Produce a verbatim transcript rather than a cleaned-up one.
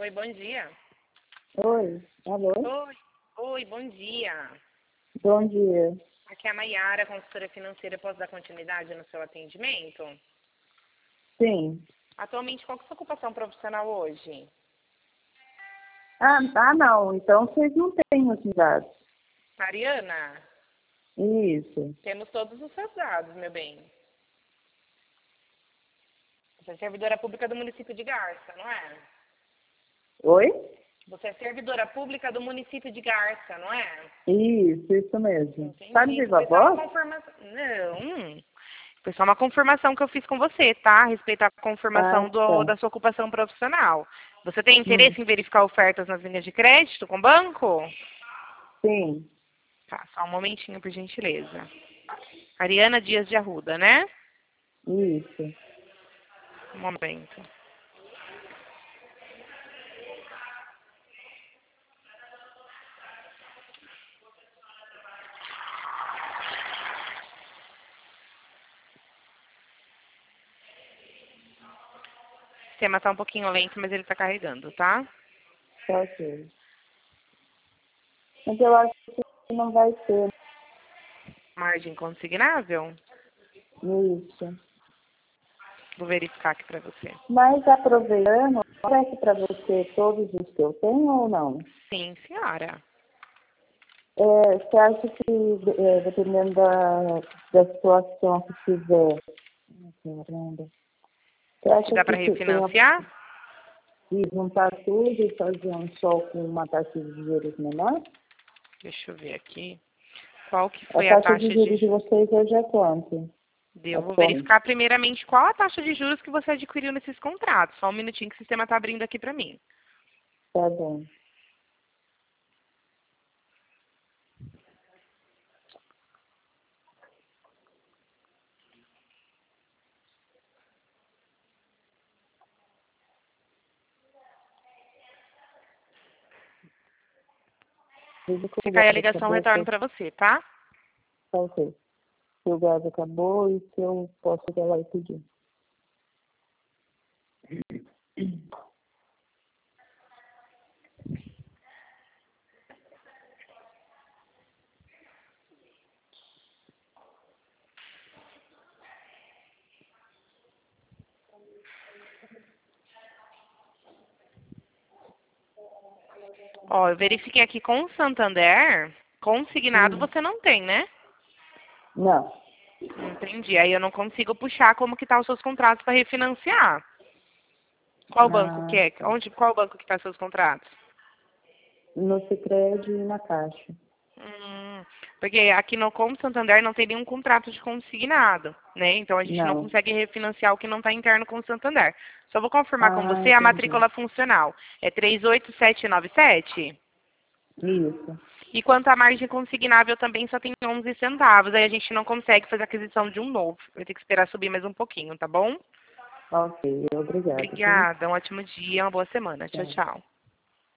Oi, bom dia. Oi, alô? Oi, oi, bom dia. Bom dia. Aqui é a Maiara, consultora financeira. Posso dar continuidade no seu atendimento? Sim. Atualmente, qual que é a sua ocupação profissional hoje? Ah, ah, não. Então vocês não têm os dados. Mariana, Isso. temos todos os seus dados, meu bem. Você é servidora pública do município de Garça, não é? Oi? Você é servidora pública do município de Garça, não é? Isso, isso mesmo. Entendi. Tá me viva a Foi só uma voz? confirmação. Não. Foi só uma confirmação que eu fiz com você, tá? A respeito à Ah, confirmação do, tá. da sua ocupação profissional. Você tem Hum, interesse em verificar ofertas nas linhas de crédito com o banco? sim, Tá, só um momentinho, por gentileza. Ariana Dias de Arruda, né? isso. Um momento. O sistema tá um pouquinho lento, mas ele tá carregando, tá? Tá ok. Mas eu acho que não vai ter Margem consignável? isso. Vou verificar aqui pra você. Mas aproveitando, parece para você todos os que eu tenho ou não? Sim, senhora. É, você acha que, é, dependendo da, da situação que tiver, caramba, você Que acha dá pra que se tem a refinanciar? e juntar tudo e fazer um só com uma taxa de juros menor? Deixa eu ver aqui. Qual que A foi a taxa de taxa juros de... de vocês hoje é quanto? Eu vou Atualmente. verificar primeiramente qual a taxa de juros que você adquiriu nesses contratos. Só um minutinho que o sistema está abrindo aqui para mim. Tá bom. Desde que Se o cair a gás ligação, eu acabou, retorno eu para você, tá? tá ok. Se o gás acabou e se eu posso ir lá e pedir. Ó, eu verifiquei aqui com o Santander, consignado Hum. você não tem, né? Não. Entendi. Aí eu não consigo puxar como que tá os seus contratos para refinanciar. Qual banco que Ah, é? tá. Onde, qual banco que tá seus contratos? No Sicredi e na Caixa. Hum, porque aqui no Como Santander não tem nenhum contrato de consignado, né? Então a gente não Não. consegue refinanciar o que não está interno com o Santander. Só vou confirmar com Ah, você a entendi. matrícula funcional. É três oito sete nove sete? Isso. E quanto à margem consignável também só tem onze centavos. Aí a gente não consegue fazer a aquisição de um novo. Vai ter que esperar subir mais um pouquinho, tá bom? Ok, obrigada, viu? Obrigada, um ótimo dia, uma boa semana. Tchau, Tchau. tchau.